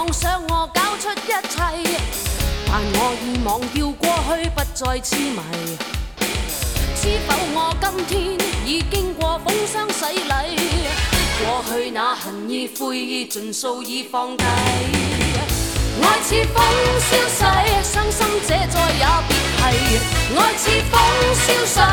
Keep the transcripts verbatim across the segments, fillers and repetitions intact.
妄想我搞出一切，但我已忘掉過去，不再痴迷。知否我今天已經過風霜洗禮，過去那恨意悔意盡數已放低。愛似風消逝，傷心者再也別提。愛似風消逝，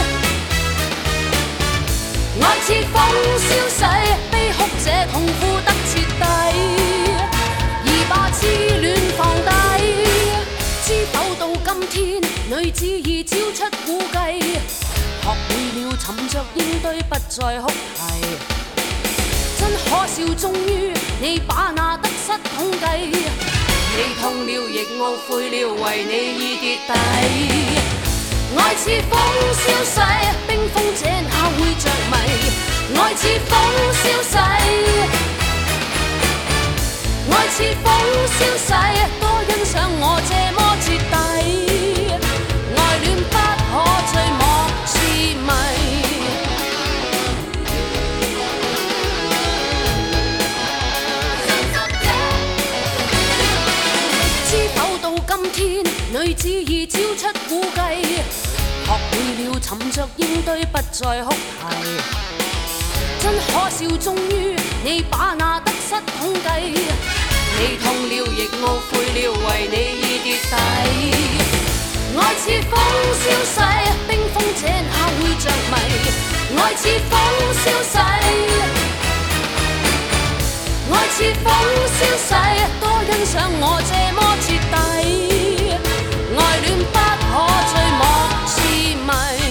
愛似風消逝，悲哭者痛苦得徹底，已把痴戀放低。知否到今天，女子已超出估計，學會了沉着應對，不再哭啼。真可笑，終於你把那得失統計，你痛了亦懊悔了，為你已跌底。愛似風消逝，冰封者哪會着迷？愛似風消逝，愛似風消逝，多欣賞我這麼徹底，愛戀不可追莫痴迷。知否到今天，女子已超出估計，學會了沉着應對，不再哭啼。真可笑，終於你把那得失統計，你痛了亦懊悔了，為你已跌底。愛似風消逝，冰封者哪會着迷？愛似風消逝，愛似風消逝，多欣賞我這麼徹底，愛戀不可追莫痴迷。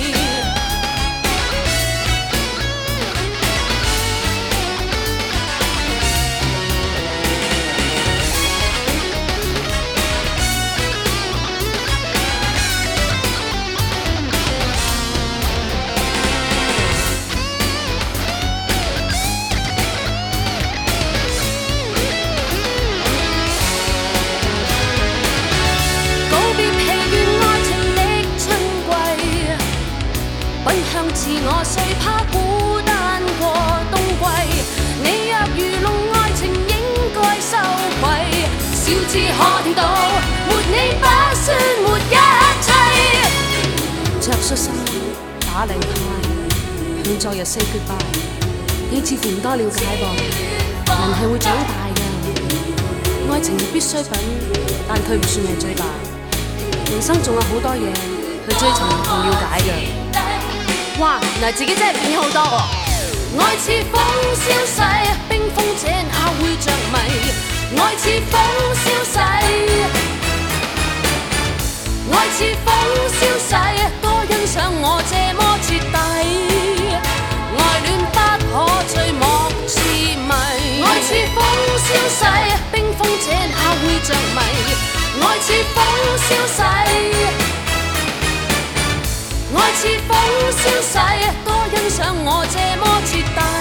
自我誰怕孤單過冬季？你若愚弄愛情，應該羞愧。笑至可聽到，沒你不算沒一切。着恤衫打領呔，向昨日 say goodbye。你似乎唔多了解噃，人係會長大嘅。愛情係必需品，但佢唔算係最大。人生仲有好多嘢去追尋同了解嘅。哇！原來自己真係變好多喎。愛似風消逝，冰封者哪會着迷？愛似風消逝，愛似風消逝，多欣賞我這麼徹底，愛戀不可追莫痴迷。愛似風消逝，冰封者哪會着迷？愛似風消逝，愛似風消逝，多欣賞我這麼徹底。